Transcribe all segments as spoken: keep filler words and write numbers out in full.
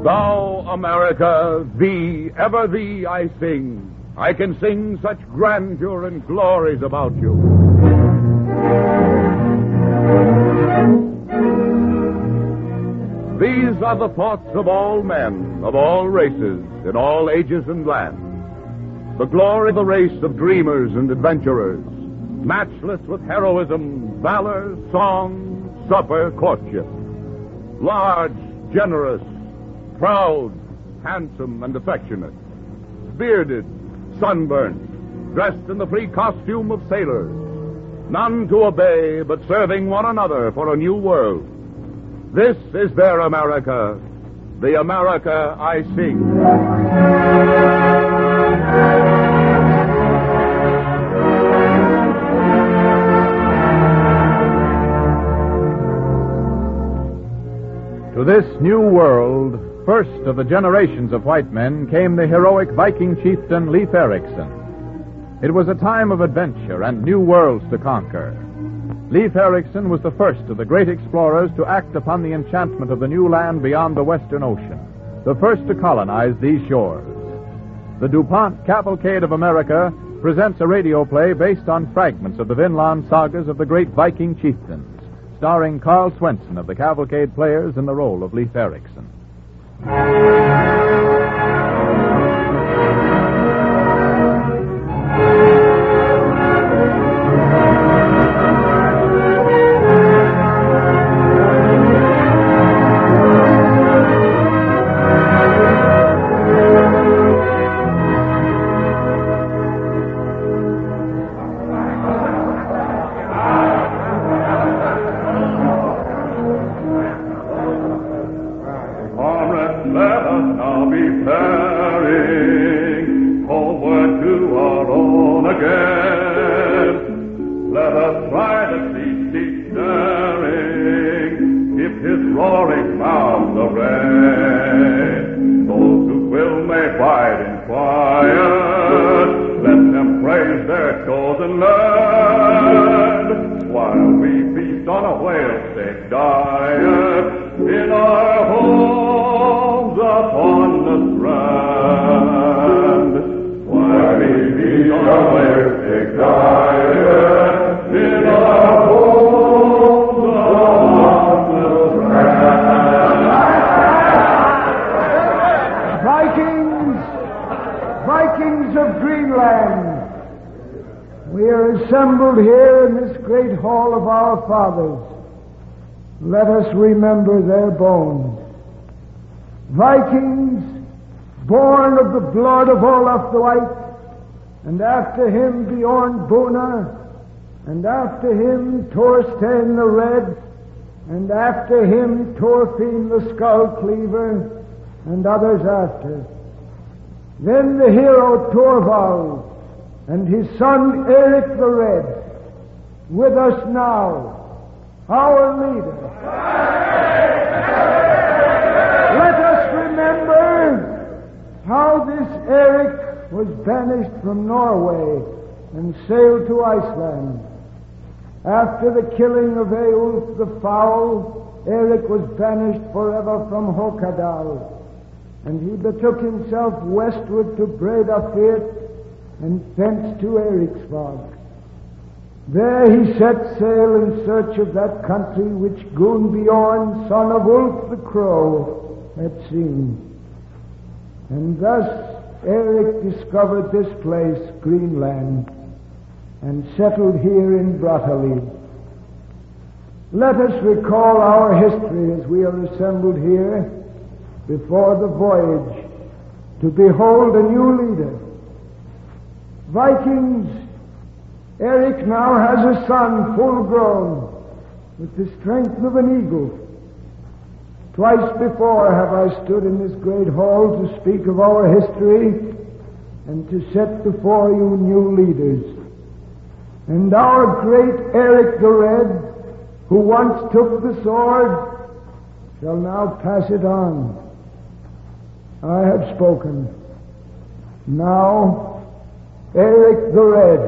Thou, America, thee, ever thee I sing. I can sing such grandeur and glories about you. These are the thoughts of all men, of all races, in all ages and lands. The glory of the race of dreamers and adventurers, matchless with heroism, valor, song, supper, courtship. Large, generous, proud, handsome, and affectionate. Bearded, sunburned, dressed in the free costume of sailors. None to obey, but serving one another for a new world. This is their America, the America I sing. To this new world, first of the generations of white men, came the heroic Viking chieftain Leif Erikson. It was a time of adventure and new worlds to conquer. Leif Erikson was the first of the great explorers to act upon the enchantment of the new land beyond the Western Ocean, the first to colonize these shores. The DuPont Cavalcade of America presents a radio play based on fragments of the Vinland sagas of the great Viking chieftains, starring Carl Swenson of the Cavalcade Players in the role of Leif Erikson. Assembled here in this great hall of our fathers, let us remember their bones. Vikings, born of the blood of Olaf the White, and after him Bjorn Buna, and after him Thorstein the Red, and after him Thorfinn the Skull Cleaver, and others after. Then the hero Thorvald, and his son Eric the Red, with us now, our leader. Let us remember how this Eric was banished from Norway and sailed to Iceland. After the killing of Eulf the Foul, Eric was banished forever from Håkadal, and he betook himself westward to Breiðafjörð, and thence to Eriksvag. There he set sail in search of that country which Gunnbjorn, son of Ulf the Crow, had seen. And thus Eric discovered this place, Greenland, and settled here in Brattahlid. Let us recall our history as we are assembled here before the voyage to behold a new leader. Vikings, Eric now has a son full grown, with the strength of an eagle. Twice before have I stood in this great hall to speak of our history and to set before you new leaders. And our great Eric the Red, who once took the sword, shall now pass it on. I have spoken. Now, Eric the Red.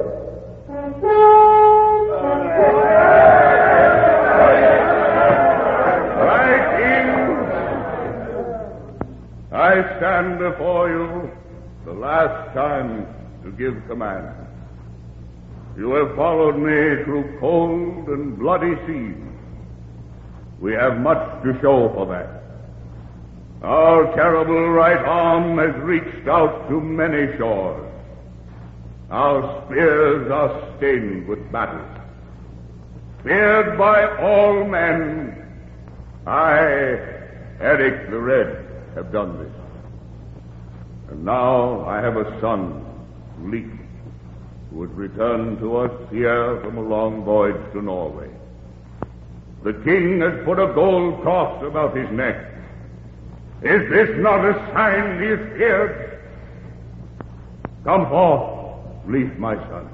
I stand before you the last time to give command. You have followed me through cold and bloody seas. We have much to show for that. Our terrible right arm has reached out to many shores. Our spears are stained with battle. Feared by all men, I, Eric the Red, have done this. And now I have a son, Leif, who has returned to us here from a long voyage to Norway. The king has put a gold cross about his neck. Is this not a sign he is feared? Come forth, Leif, my son.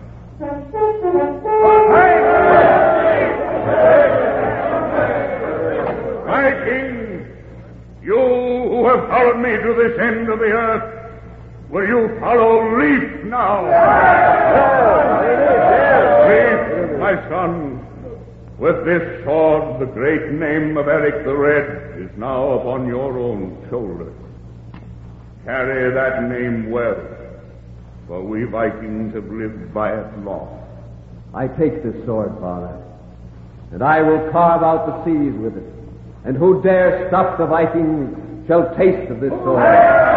My king, you who have followed me to this end of the earth, will you follow Leif now? Leif, my son, with this sword, the great name of Eric the Red is now upon your own shoulders. Carry that name well, for we Vikings have lived by it long. I take this sword, Father, and I will carve out the seas with it, and who dare stop the Vikings shall taste of this sword.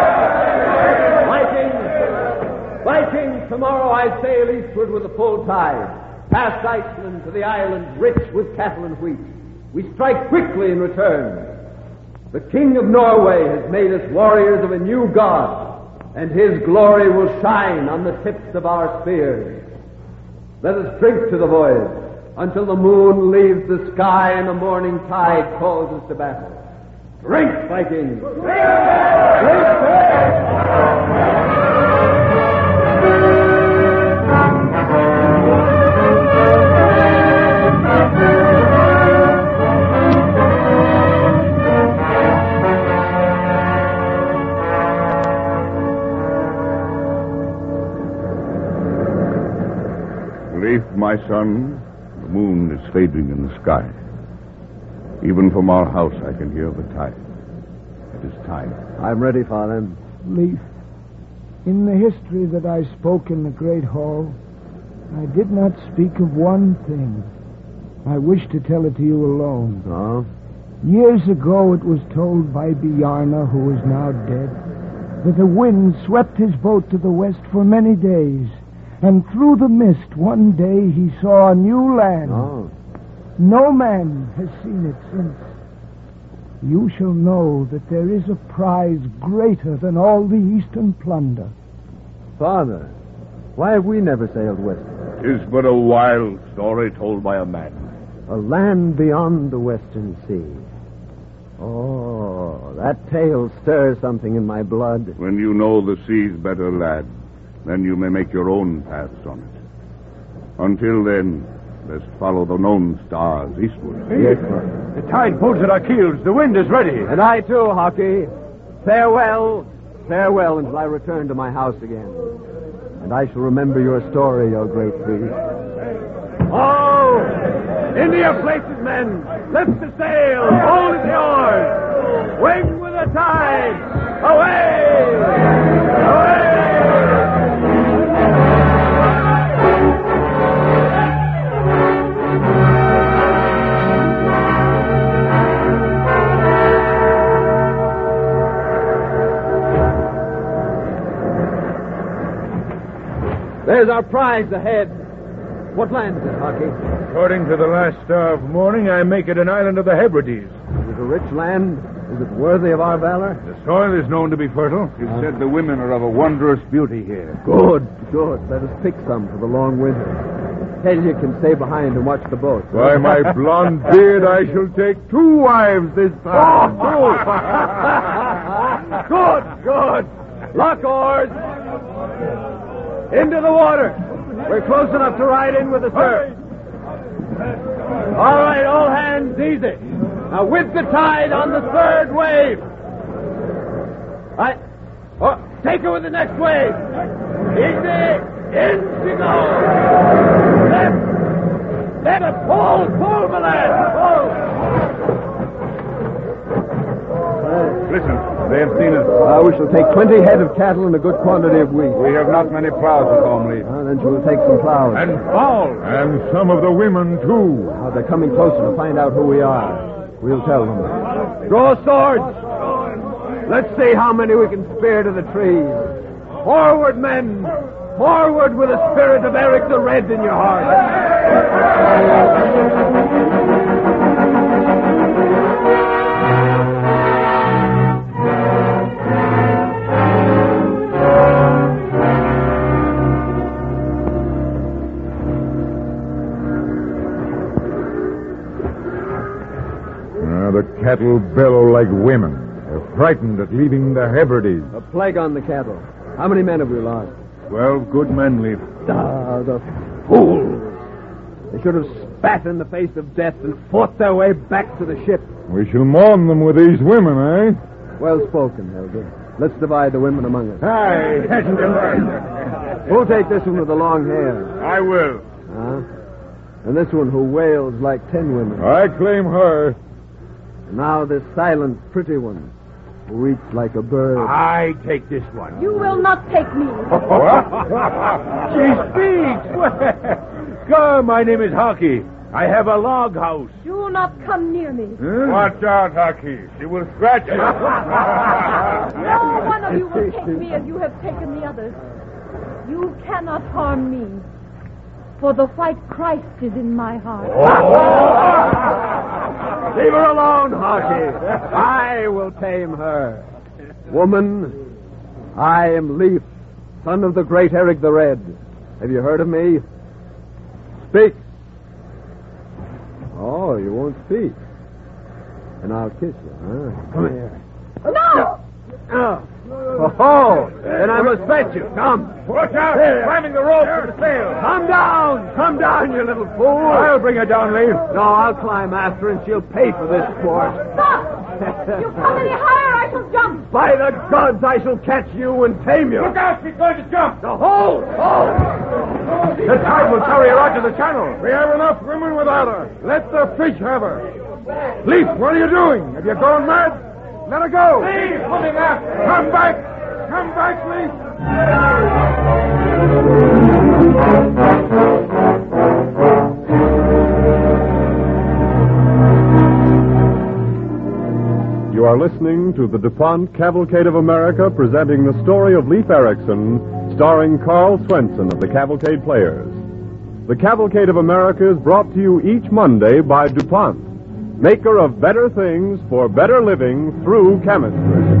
Vikings! Vikings, tomorrow I sail eastward with a full tide, past Iceland to the islands rich with cattle and wheat. We strike quickly in return. The King of Norway has made us warriors of a new god, and his glory will shine on the tips of our spears. Let us drink to the voyage until the moon leaves the sky and the morning tide calls us to battle. Drink, Vikings! Drink! Drink! Leif, my son, the moon is fading in the sky. Even from our house I can hear the tide. It is time. I'm ready, Father. Leif, in the history that I spoke in the Great Hall, I did not speak of one thing. I wish to tell it to you alone. Oh? Years ago it was told by Bjarne, who is now dead, that the wind swept his boat to the west for many days, and through the mist one day he saw a new land. Oh. No man has seen it since. You shall know that there is a prize greater than all the eastern plunder. Father, why have we never sailed west? Tis but a wild story told by a man. A land beyond the western sea. Oh, that tale stirs something in my blood. When you know the seas better, lad, then you may make your own paths on it. Until then, let's follow the known stars eastward. Yes, Father. The tide pulls at our keels. The wind is ready. And I too, Hockey. Farewell, farewell until I return to my house again. And I shall remember your story, O great priest. Oh! Into your places, men! Lift the sail! Hold it yours! Swing with the tide! Away! Away! There's our prize ahead. What land is it, Hockey? According to the last star of morning, I make it an island of the Hebrides. Is it a rich land? Is it worthy of our valor? The soil is known to be fertile. It's said the women are of a wondrous beauty here. Good, good. Let us pick some for the long winter. Helge can stay behind and watch the boat. By my blonde beard, I shall take two wives this time. Good, good. Lock oars. Into the water. We're close enough to ride in with the surf. All right, all hands, easy. Now with the tide on the third wave. All right. Oh, take her with the next wave. Easy. In she goes. Left. Let it pull. Pull, my lad. Pull. Listen. They have seen us. Uh, we shall take twenty head of cattle and a good quantity of wheat. We have not many plows at home, Leaf. Uh, then she will take some plows. And fowls. And some of the women, too. Uh, they're coming closer to find out who we are. We'll tell them. Draw swords. Let's see how many we can spear to the trees. Forward, men. Forward with the spirit of Eric the Red in your heart. Uh, the cattle bellow like women. They're frightened at leaving the Hebrides. A plague on the cattle. How many men have we lost? Twelve good men, Leaf. Ah, the fools. They should have spat in the face of death and fought their way back to the ship. We shall mourn them with these women, eh? Well spoken, Helga. Let's divide the women among us. Aye, Who'll take this one with the long hair? I will. Huh? And this one who wails like ten women. I claim her. And now this silent, pretty one who eats like a bird. I take this one. You will not take me. She speaks. Come, my name is Hockey. I have a log house. Do not come near me. Huh? Watch out, Hockey. She will scratch you. No one of you will take me as you have taken the others. You cannot harm me, for the white Christ is in my heart. Leave her alone, Hockey. I will tame her. Woman, I am Leif, son of the great Eric the Red. Have you heard of me? Speak. Oh, you won't speak. And I'll kiss you, huh? Come here. No! Oh, oh, then I must fetch you. Come. Watch out. Climbing the rope for the sail. Come down. Come down, you little fool. I'll bring her down, Leif. No, I'll climb after and she'll pay for this sport. Stop! You come any higher, I shall jump. By the gods, I shall catch you and tame you. Look out, she's going to jump. The hold! Hold! The tide will carry her out to the channel. We have enough women without her. Let the fish have her. Leif, what are you doing? Have you gone mad? Let her go. Leif, pulling after. Come back. Come back, Leif. You are listening to the DuPont Cavalcade of America presenting the story of Leif Erikson, starring Carl Swenson of the Cavalcade Players. The Cavalcade of America is brought to you each Monday by DuPont, maker of better things for better living through chemistry.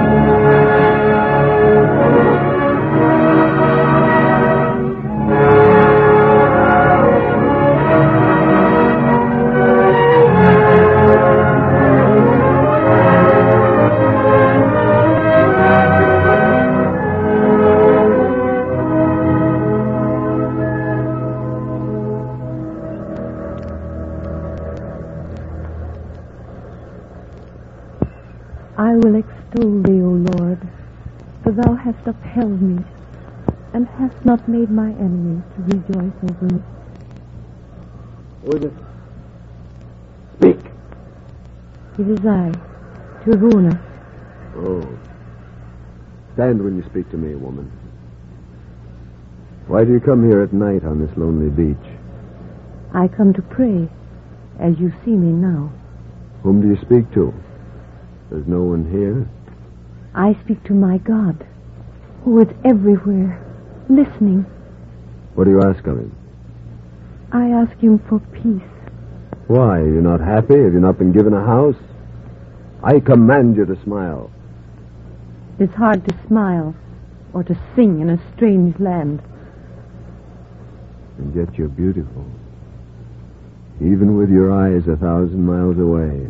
I will extol thee, O Lord, for thou hast upheld me, and hast not made my enemies to rejoice over me. Who is it? Speak. It is I, Teruna. Oh. Stand when you speak to me, woman. Why do you come here at night on this lonely beach? I come to pray, as you see me now. Whom do you speak to? There's no one here. I speak to my God, who is everywhere, listening. What do you ask of him? I ask him for peace. Why? Are you not happy? Have you not been given a house? I command you to smile. It's hard to smile or to sing in a strange land. And yet you're beautiful. Even with your eyes a thousand miles away.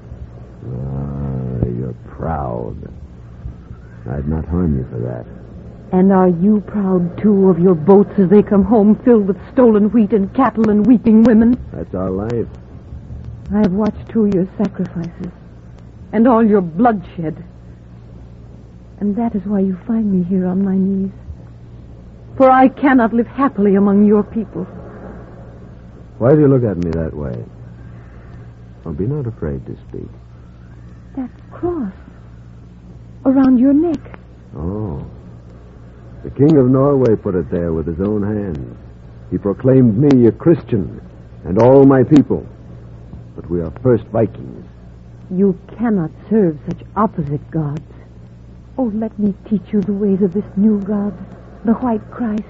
Ah, you're proud. I'd not harm you for that. And are you proud, too, of your boats as they come home filled with stolen wheat and cattle and weeping women? That's our life. I have watched, too, your sacrifices and all your bloodshed. And that is why you find me here on my knees. For I cannot live happily among your people. Why do you look at me that way? Oh, be not afraid to speak. That cross. around your neck. Oh. The King of Norway put it there with his own hands. He proclaimed me a Christian and all my people. But we are first Vikings. You cannot serve such opposite gods. Oh, let me teach you the ways of this new God, the White Christ.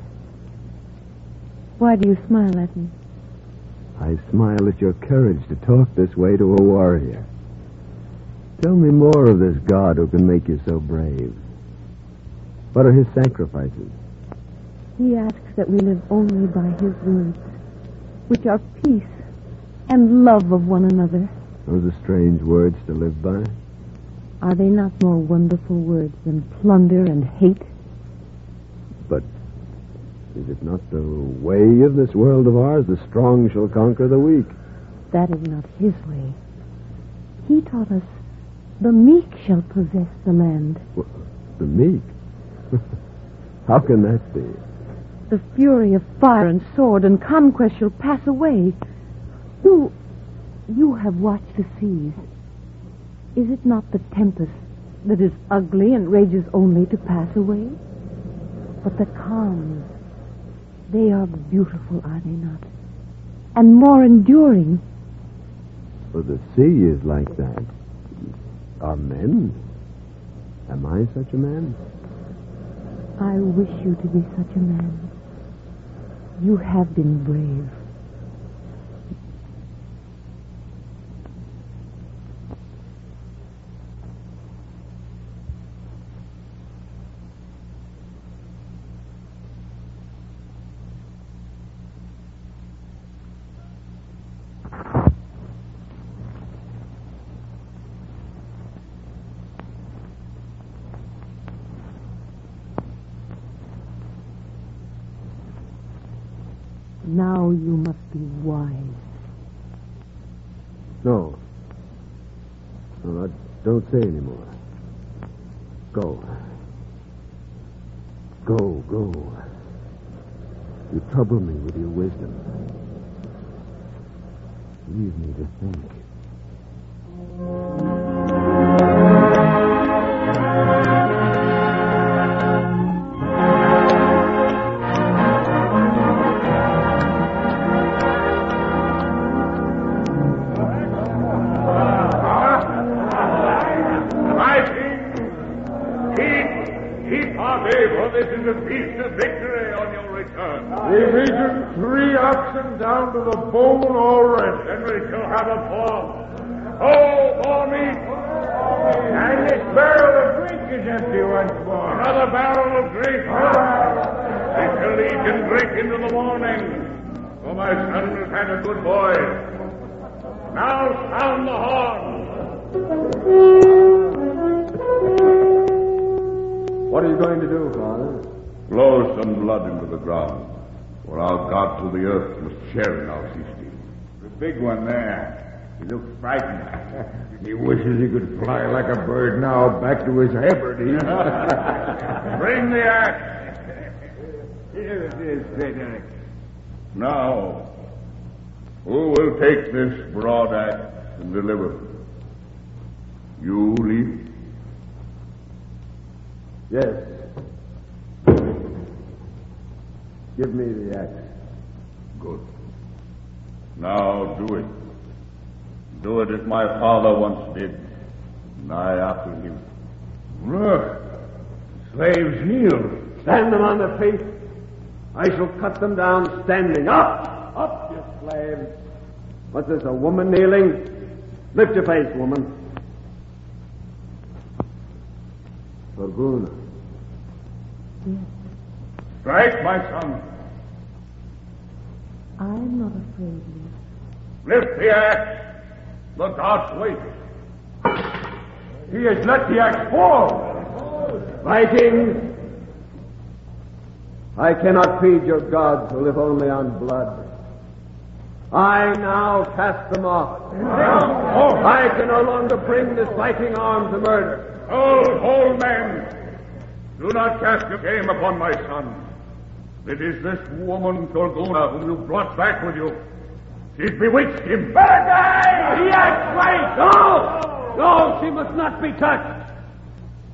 Why do you smile at me? I smile at your courage to talk this way to a warrior. Tell me more of this God who can make you so brave. What are his sacrifices? He asks that we live only by his words, which are peace and love of one another. Those are strange words to live by. Are they not more wonderful words than plunder and hate? But is it not the way of this world of ours? The strong shall conquer the weak. That is not his way. He taught us the meek shall possess the land. Well, the meek? How can that be? The fury of fire and sword and conquest shall pass away. You, you have watched the seas. Is it not the tempest that is ugly and rages only to pass away? But the calms, they are beautiful, are they not? And more enduring. For the sea is like that. Are men? Am I such a man? I wish you to be such a man. You have been brave. Now you must be wise. No. No, don't say any more. Go. Go, go. You trouble me with your wisdom. Leave me to think. Down to the bone already. Then we shall have a fall. Oh, for me! And this barrel of drink is empty once more. Another barrel of drink. We shall eat and drink into the morning. For my son has had a good boy. Now sound the horn. What are you going to do, Father? Blow some blood into the ground. For our God to the earth must share in our feasting. The big one there. He looks frightened. He wishes he could fly like a bird now back to his Hebrides. Bring the axe. Here it is, Frederick. Now, who will take this broad axe and deliver it? You, Leaf? Yes. Give me the axe. Good. Now do it. Do it as my father once did, and I after him. Look, slaves kneel. Stand them on their feet. I shall cut them down standing. Up! Up, you slaves. What's this, a woman kneeling? Lift your face, woman. Thorgunna. Yes. Strike, my son. I'm not afraid, Leaf. Lift the axe. The gods wait. He has let the axe fall. Vikings, I cannot feed your gods who live only on blood. I now cast them off. I can no longer bring this Viking arm to murder. Hold, hold, men. Do not cast your game upon my son. It is this woman, Thorgunna, whom you brought back with you. She's bewitched him. Better die! He acts right! No! No, she must not be touched.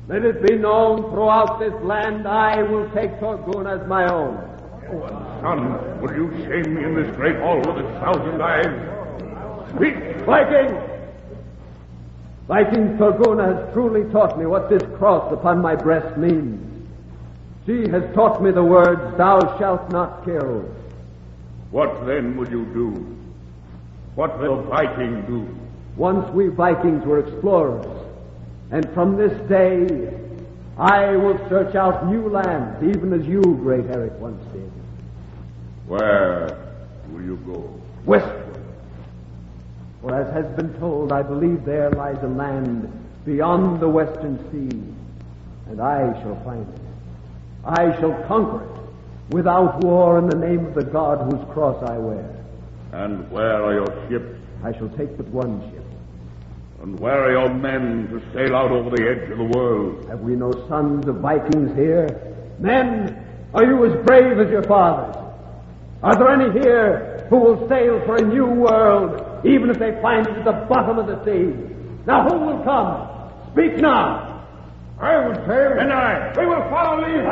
Let it be known throughout this land I will take Torgun as my own. Son, will you shame me in this great hall with its thousand eyes? Speak! Viking! Viking Torguna has truly taught me what this cross upon my breast means. She has taught me the words, thou shalt not kill. What then would you do? What will Viking do? Once we Vikings were explorers, and from this day I will search out new lands, even as you, great Eric, once did. Where will you go? Westward. For as has been told, I believe there lies a land beyond the western sea, and I shall find it. I shall conquer it without war in the name of the God whose cross I wear. And where are your ships? I shall take but one ship. And where are your men to sail out over the edge of the world? Have we no sons of Vikings here? Men, are you as brave as your fathers? Are there any here who will sail for a new world, even if they find it at the bottom of the sea? Now who will come? Speak now! I would sail. And I. We will follow Lee.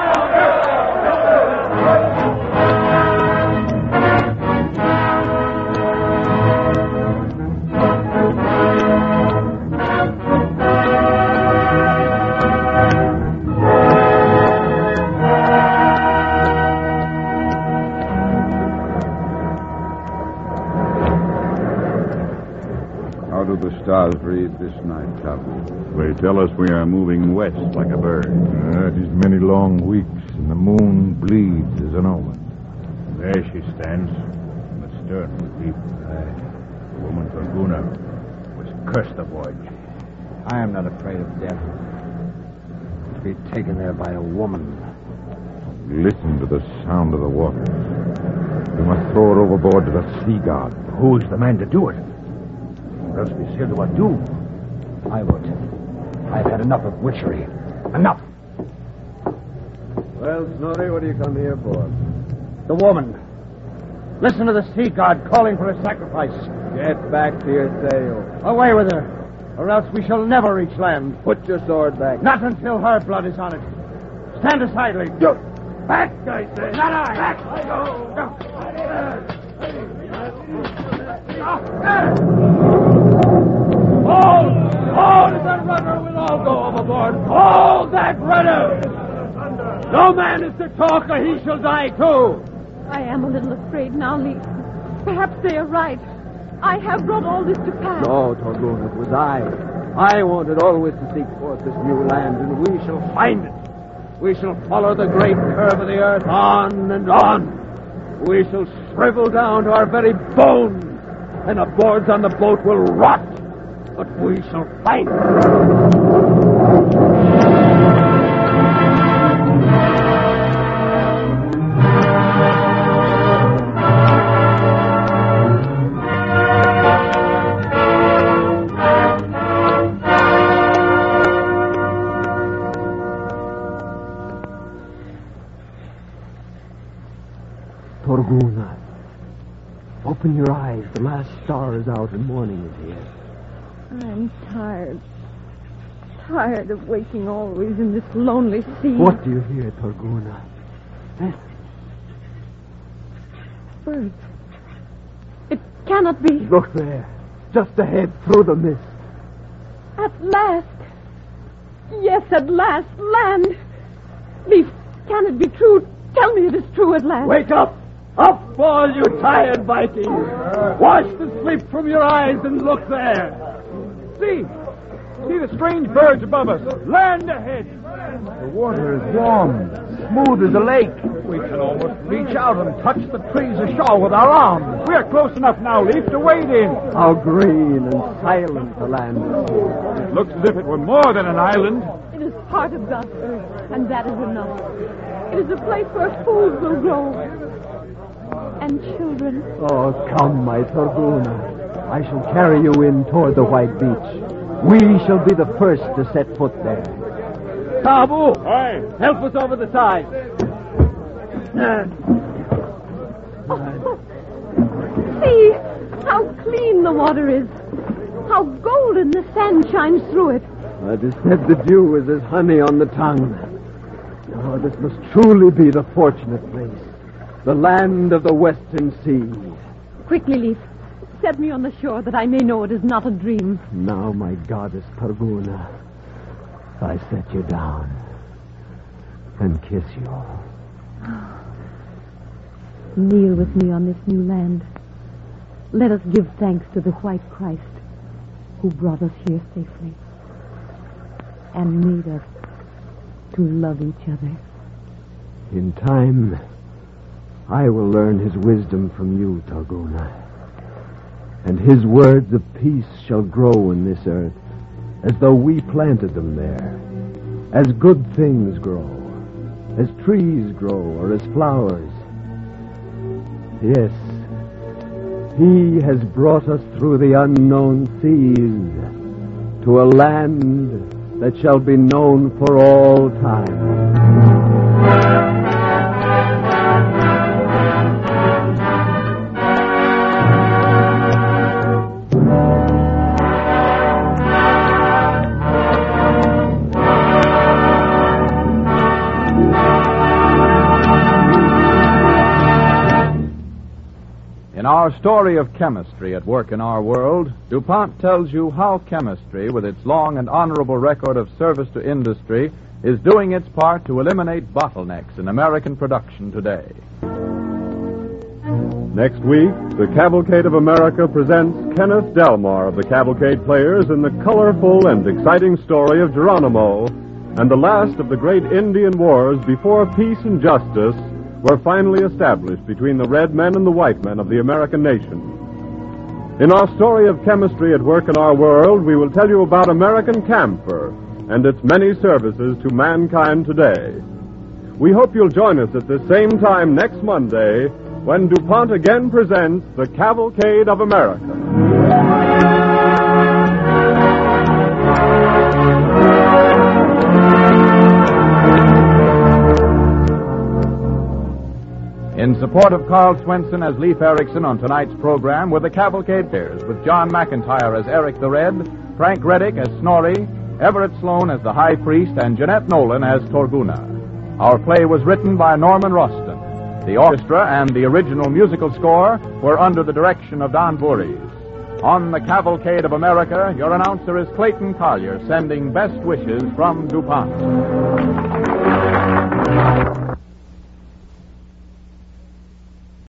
How do the stars read this night, Captain? They tell us we are moving west like a bird. Uh, it is many long weeks, and the moon bleeds as an omen. There she stands, in the stern with deep. The woman Torguna was cursed the voyage. I am not afraid of death. To be taken there by a woman. Listen to the sound of the water. We must throw her overboard to the sea god. Who is the man to do it? Or else we sail to our doom. I would. I've had enough of witchery. Enough! Well, Snorri, what do you come here for? The woman. Listen to the sea god calling for a sacrifice. Get back to your sail. Away with her, or else we shall never reach land. Put your sword back. Not until her blood is on it. Stand aside, Lee. Do. Back, I say. Not I. Back. I go. Hold! Hold that rudder! We'll all go overboard. Hold that rudder! No man is to talk, or he shall die too. I am a little afraid now, Lee. Perhaps they are right. I have brought all this to pass. No, Torgun, it was I. I wanted always to seek forth this new land, and we shall find it. We shall follow the great curve of the earth on and on. We shall shrivel down to our very bones, and the boards on the boat will rot. But we shall find it. Torguna, open your eyes. The last star is out and morning is here. I'm tired. Tired of waking always in this lonely sea. What do you hear, Torguna? Listen. Birds. It cannot be. Look there. Just ahead, through the mist. At last. Yes, at last. Land. Leaf, can it be true? Tell me it is true at last. Wake up! Up, all you tired Vikings! Wash the sleep from your eyes and look there. See! See the strange birds above us. Land ahead! The water is warm, smooth as a lake. We can almost reach out and touch the trees ashore with our arms. We are close enough now, Leaf, to wade in. How green and silent the land is. It looks as if it were more than an island. It is part of God's earth, and that is enough. It is a place where food will grow. And children. Oh, come, my Torguna. I shall carry you in toward the white beach. We shall be the first to set foot there. Tabu! Aye. Help us over the side. Oh, see how clean the water is. How golden the sand shines through it. It is said the dew is as honey on the tongue. Oh, this must truly be the fortunate place, the land of the Western Sea. Quickly, Leif. Set me on the shore that I may know it is not a dream. Now, my goddess Targuna, I set you down and kiss you. Kneel with me on this new land. Let us give thanks to the White Christ who brought us here safely and made us to love each other. In time, I will learn his wisdom from you, Targuna. And his words of peace shall grow in this earth as though we planted them there. As good things grow, as trees grow, or as flowers. Yes, he has brought us through the unknown seas to a land that shall be known for all time. In our story of chemistry at work in our world, DuPont tells you how chemistry, with its long and honorable record of service to industry, is doing its part to eliminate bottlenecks in American production today. Next week, the Cavalcade of America presents Kenneth Delmar of the Cavalcade Players in the colorful and exciting story of Geronimo and the last of the great Indian wars before peace and justice were finally established between the red men and the white men of the American nation. In our story of chemistry at work in our world, we will tell you about American camphor and its many services to mankind today. We hope you'll join us at the same time next Monday when DuPont again presents the Cavalcade of America. In support of Carl Swenson as Leif Erikson on tonight's program were the Cavalcade Players, with John McIntyre as Eric the Red, Frank Reddick as Snorri, Everett Sloan as the High Priest, and Jeanette Nolan as Torguna. Our play was written by Norman Roston. The orchestra and the original musical score were under the direction of Don Voorhees. On the Cavalcade of America, your announcer is Clayton Collier, sending best wishes from DuPont.